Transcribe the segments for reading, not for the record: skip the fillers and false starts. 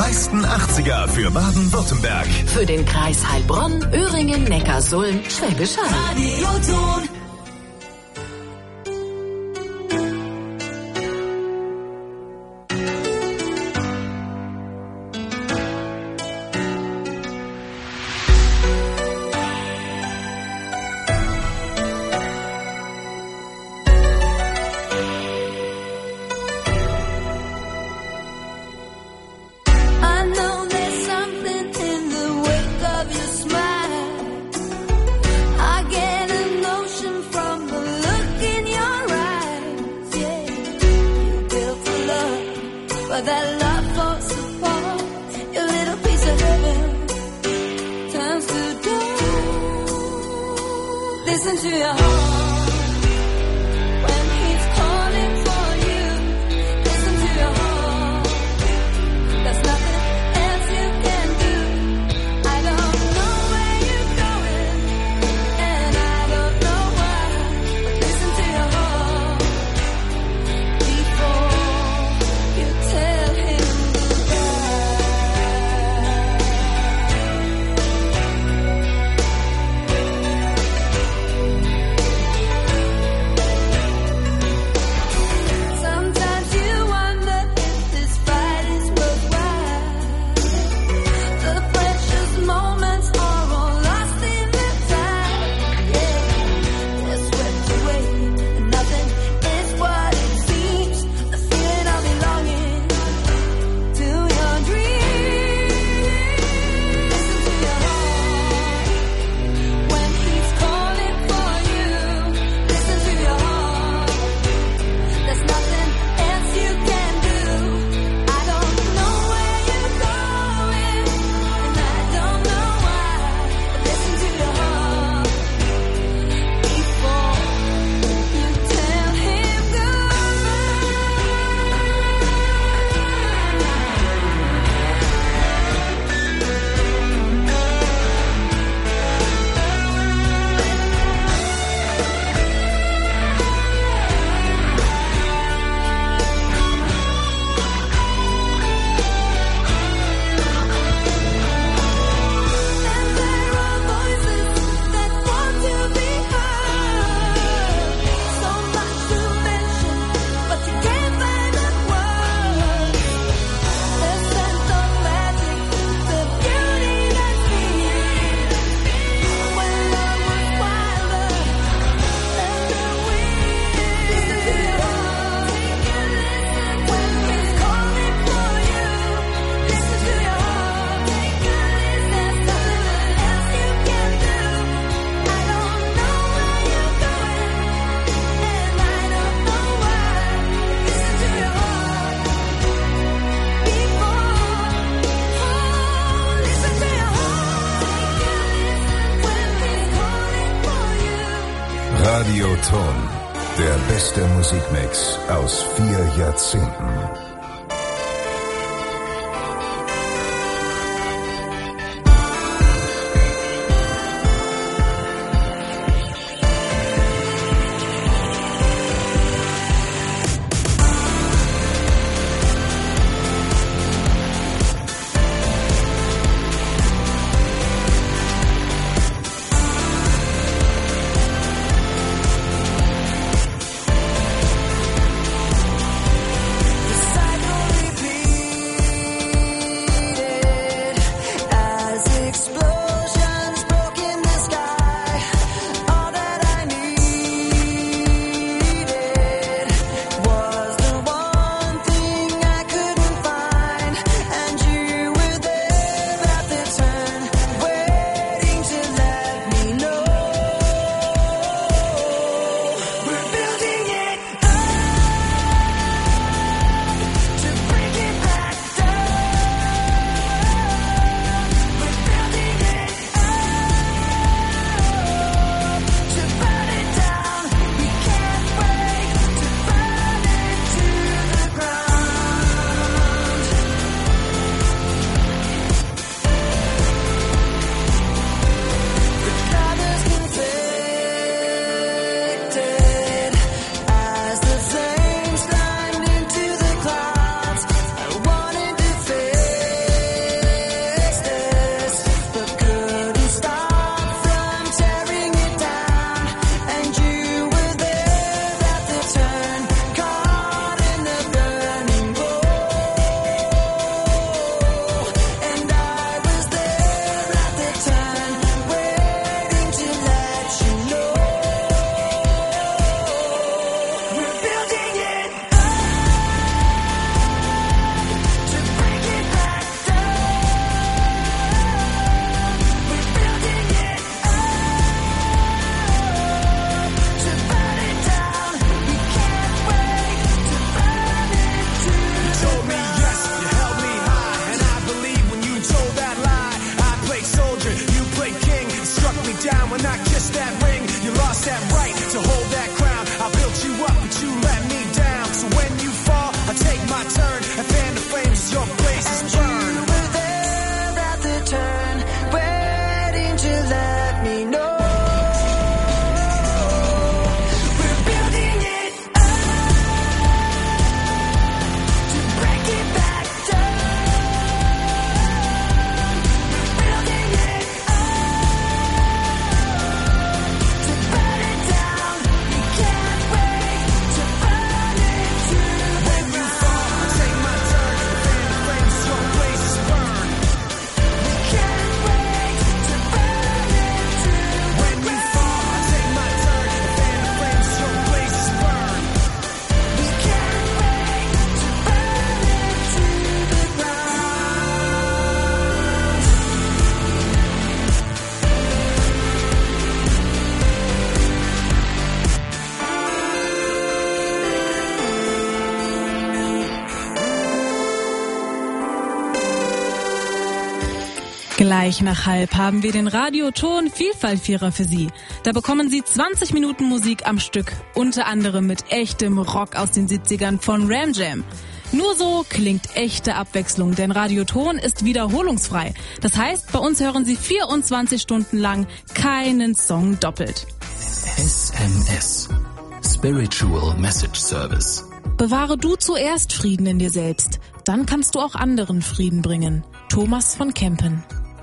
meisten 80er für Baden-Württemberg. Für den Kreis Heilbronn, Öhringen, Neckarsulm, Schwäbisch Hall. Radioton. Radioton, der beste Musikmix aus 4 Jahrzehnten. The Gleich nach 12 haben wir den Radioton Vielfaltvierer für Sie. Da bekommen Sie 20 Minuten Musik am Stück, unter anderem mit echtem Rock aus den 70ern von Ram Jam. Nur so klingt echte Abwechslung, denn Radioton ist wiederholungsfrei. Das heißt, bei uns hören Sie 24 Stunden lang keinen Song doppelt. SMS. Spiritual Message Service. Bewahre du zuerst Frieden in dir selbst, dann kannst du auch anderen Frieden bringen. Thomas von Kempen.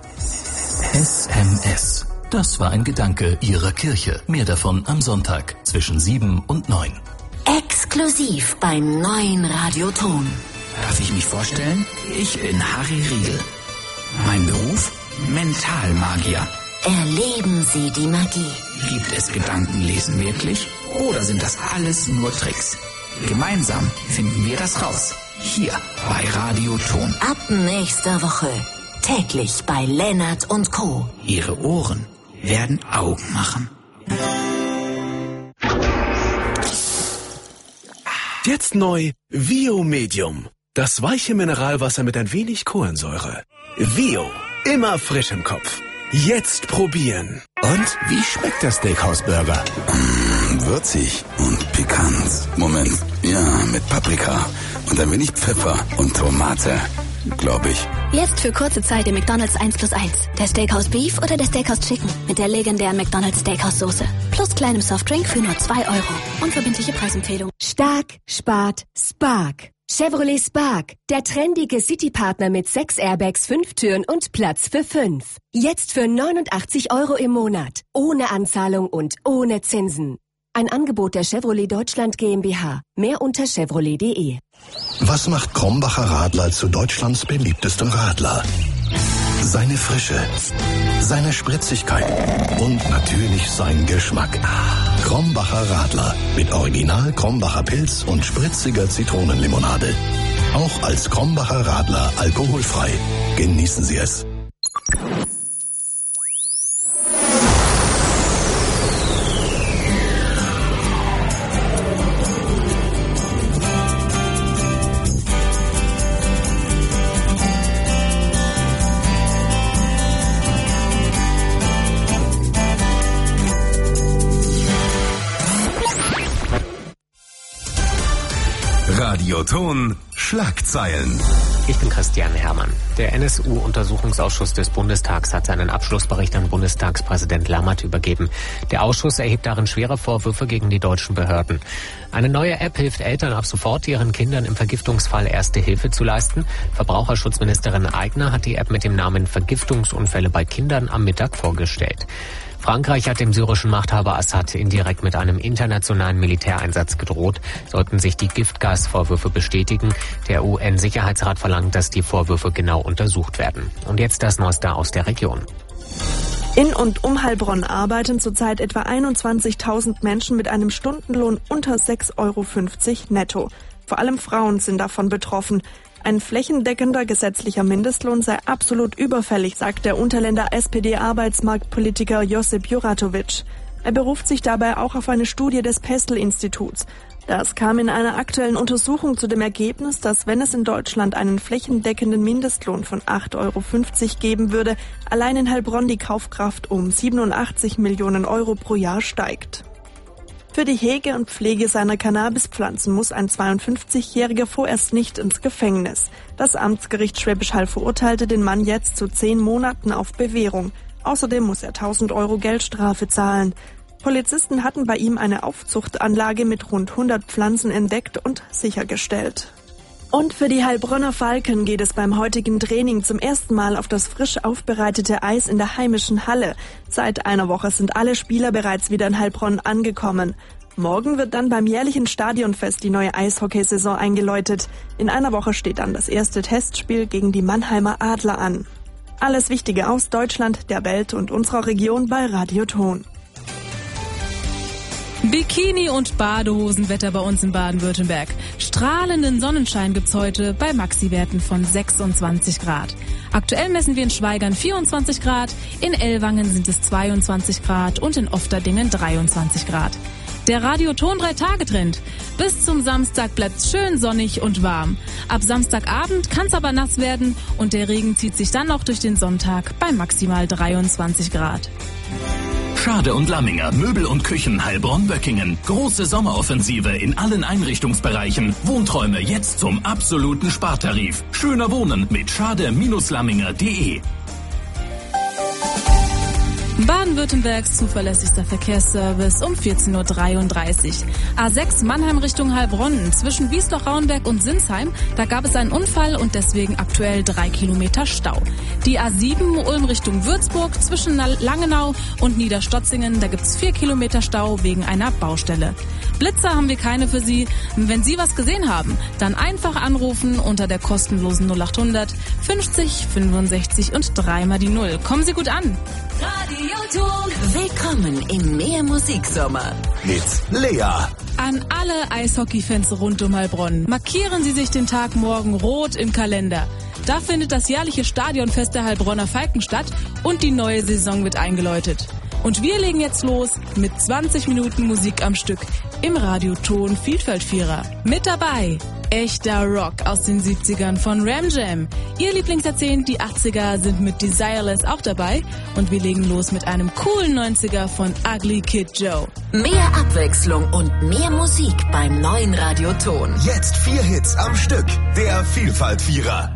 SMS. Das war ein Gedanke Ihrer Kirche. Mehr davon am Sonntag zwischen 7 und 9. Exklusiv beim neuen Radioton. Darf ich mich vorstellen? Ich bin Harry Riegel. Mein Beruf? Mentalmagier. Erleben Sie die Magie. Gibt es Gedankenlesen wirklich? Oder sind das alles nur Tricks? Gemeinsam finden wir das raus. Hier bei Radioton. Ab nächster Woche. Täglich bei Lennart und Co. Ihre Ohren werden Augen machen. Jetzt neu Vio Medium. Das weiche Mineralwasser mit ein wenig Kohlensäure. Vio. Immer frisch im Kopf. Jetzt probieren. Und wie schmeckt der Steakhouse-Burger? Würzig und pikant. Moment, ja, mit Paprika und ein wenig Pfeffer und Tomate, glaube ich. Jetzt für kurze Zeit im McDonald's 1+1. Der Steakhouse Beef oder der Steakhouse Chicken mit der legendären McDonald's Steakhouse Soße. Plus kleinem Softdrink für nur 2 €. Unverbindliche Preisempfehlung. Stark, spart, Spark. Chevrolet Spark, der trendige City-Partner mit 6 Airbags, 5 Türen und Platz für 5. Jetzt für 89 € im Monat. Ohne Anzahlung und ohne Zinsen. Ein Angebot der Chevrolet Deutschland GmbH. Mehr unter chevrolet.de. Was macht Krombacher Radler zu Deutschlands beliebtestem Radler? Seine Frische, seine Spritzigkeit und natürlich sein Geschmack. Krombacher Radler mit Original Krombacher Pilz und spritziger Zitronenlimonade. Auch als Krombacher Radler alkoholfrei. Genießen Sie es. Radioton Schlagzeilen. Ich bin Christian Herrmann. Der NSU-Untersuchungsausschuss des Bundestags hat seinen Abschlussbericht an Bundestagspräsident Lammert übergeben. Der Ausschuss erhebt darin schwere Vorwürfe gegen die deutschen Behörden. Eine neue App hilft Eltern ab sofort, ihren Kindern im Vergiftungsfall erste Hilfe zu leisten. Verbraucherschutzministerin Aigner hat die App mit dem Namen Vergiftungsunfälle bei Kindern am Mittag vorgestellt. Frankreich hat dem syrischen Machthaber Assad indirekt mit einem internationalen Militäreinsatz gedroht. Sollten sich die Giftgasvorwürfe bestätigen, der UN-Sicherheitsrat verlangt, dass die Vorwürfe genau untersucht werden. Und jetzt das Neueste aus der Region. In und um Heilbronn arbeiten zurzeit etwa 21.000 Menschen mit einem Stundenlohn unter 6,50 € netto. Vor allem Frauen sind davon betroffen. Ein flächendeckender gesetzlicher Mindestlohn sei absolut überfällig, sagt der Unterländer SPD-Arbeitsmarktpolitiker Josip Juratovic. Er beruft sich dabei auch auf eine Studie des Pestel-Instituts. Das kam in einer aktuellen Untersuchung zu dem Ergebnis, dass wenn es in Deutschland einen flächendeckenden Mindestlohn von 8,50 € geben würde, allein in Heilbronn die Kaufkraft um 87 Millionen € pro Jahr steigt. Für die Hege und Pflege seiner Cannabispflanzen muss ein 52-Jähriger vorerst nicht ins Gefängnis. Das Amtsgericht Schwäbisch Hall verurteilte den Mann jetzt zu 10 Monaten auf Bewährung. Außerdem muss er 1.000 € Geldstrafe zahlen. Polizisten hatten bei ihm eine Aufzuchtanlage mit rund 100 Pflanzen entdeckt und sichergestellt. Und für die Heilbronner Falken geht es beim heutigen Training zum ersten Mal auf das frisch aufbereitete Eis in der heimischen Halle. Seit einer Woche sind alle Spieler bereits wieder in Heilbronn angekommen. Morgen wird dann beim jährlichen Stadionfest die neue Eishockeysaison eingeläutet. In einer Woche steht dann das erste Testspiel gegen die Mannheimer Adler an. Alles Wichtige aus Deutschland, der Welt und unserer Region bei Radioton. Bikini- und Badehosenwetter bei uns in Baden-Württemberg. Strahlenden Sonnenschein gibt's heute bei Maxi-Werten von 26 Grad. Aktuell messen wir in Schweigern 24 Grad, in Ellwangen sind es 22 Grad und in Ofterdingen 23 Grad. Der Radioton 3-Tage-Trend. Bis zum Samstag bleibt's schön sonnig und warm. Ab Samstagabend kann's aber nass werden und der Regen zieht sich dann noch durch den Sonntag bei maximal 23 Grad. Schade und Lamminger, Möbel und Küchen, Heilbronn-Böckingen. Große Sommeroffensive in allen Einrichtungsbereichen. Wohnträume jetzt zum absoluten Spartarif. Schöner Wohnen mit schade-lamminger.de. Baden-Württembergs zuverlässigster Verkehrsservice um 14.33 Uhr. A6 Mannheim Richtung Heilbronn zwischen Wiesloch-Rauenberg und Sinsheim. Da gab es einen Unfall und deswegen aktuell 3 Kilometer Stau. Die A7 Ulm Richtung Würzburg zwischen Langenau und Niederstotzingen. Da gibt's 4 Kilometer Stau wegen einer Baustelle. Blitzer haben wir keine für Sie. Wenn Sie was gesehen haben, dann einfach anrufen unter der kostenlosen 0800 50 65 und 3 mal die 0. Kommen Sie gut an. Radioton. Willkommen im Meermusiksommer. Mit Lea. An alle Eishockey-Fans rund um Heilbronn. Markieren Sie sich den Tag morgen rot im Kalender. Da findet das jährliche Stadionfest der Heilbronner Falken statt und die neue Saison wird eingeläutet. Und wir legen jetzt los mit 20 Minuten Musik am Stück im Radioton Vielfaltvierer. Mit dabei echter Rock aus den 70ern von Ram Jam. Ihr Lieblingsjahrzehnt, die 80er, sind mit Desireless auch dabei. Und wir legen los mit einem coolen 90er von Ugly Kid Joe. Mehr Abwechslung und mehr Musik beim neuen Radioton. Jetzt 4 Hits am Stück. Der Vielfaltvierer.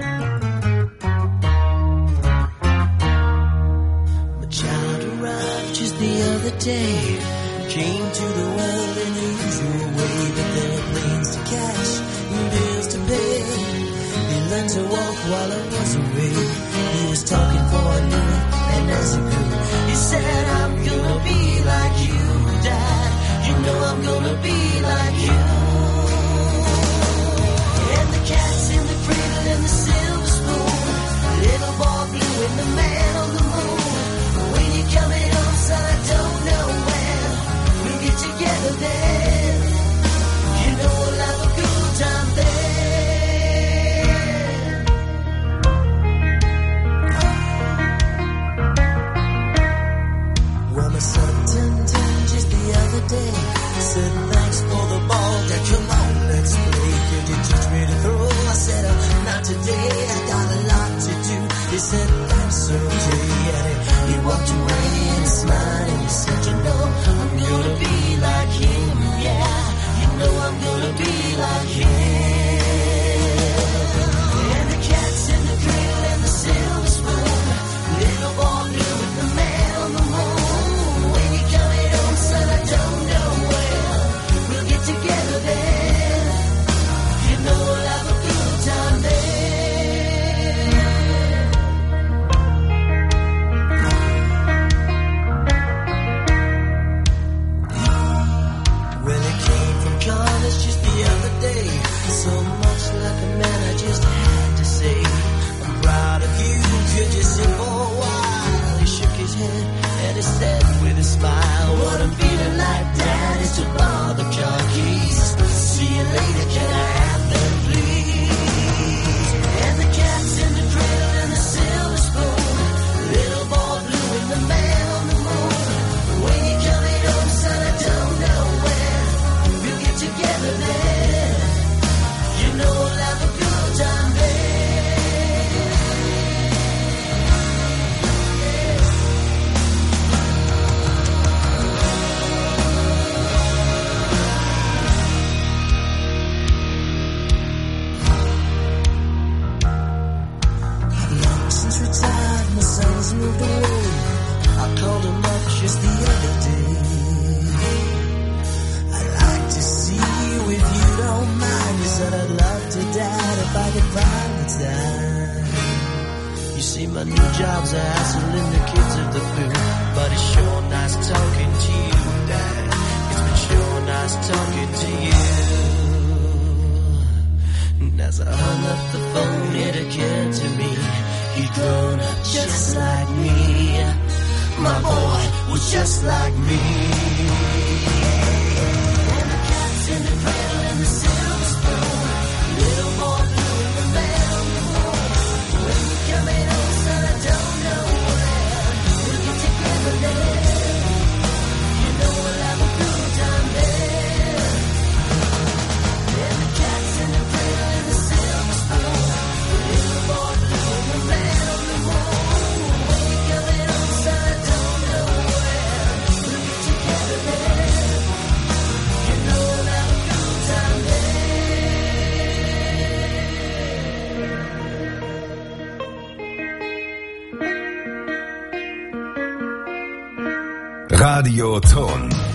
The other day came to the world in the usual way, but there were planes to catch and bills to pay. He learned to walk while I was away. He was talking for I knew it, and as he grew, he said, I'm gonna be like you, Dad. You know I'm gonna be like you. And the cat's in the cradle and the silver spoon, little boy blue and the man on the moon. When you're coming home, son, I don't know when we'll get together then. You know we'll have a good time then. Well, my son turned 10 just the other day. Said thanks for the ball, Dad, come on, let's play. Could you teach me to throw? I said, not today, I got a lot to do. He said, that's okay, and he walked away and smiled and he said, you know, I'm gonna be like him, yeah. You know I'm gonna be like him. And the cat's in the cradle and the silver spoon, little boy blue with the man on the moon. When you're coming home, son, I don't know when we'll get together then. You know we'll have a good time then. Just the other day, so much like a man, I just had to say, I'm proud of you, could you sing for a while? He shook his head and he said with a smile, what I'm feeling like, Dad, is to borrow the car keys. See you later, can I have them, please? And the cat's in the cradle and the silver spoon, little boy blue and the man on the moon. When you're coming home, son, I don't know when we'll get together then. You know we'll have a good time then. Long since retired, my son's moved away. I called him up just the other day. I'd like to see you if you don't mind. He said I'd love to, Dad, if I could find the time. You see, my new job's a hassling the kids at the food, but it's sure nice talking to you, Dad. It's been sure nice talking to you. And as I hung up the phone, it occurred to me he'd grown up just like me. My boy was just like me. In the cradle and the silver spoon, little boy blue and the man on the moon. When you're coming home, son, I don't know when we'll get together then. You know we'll have a good time Radio Ton.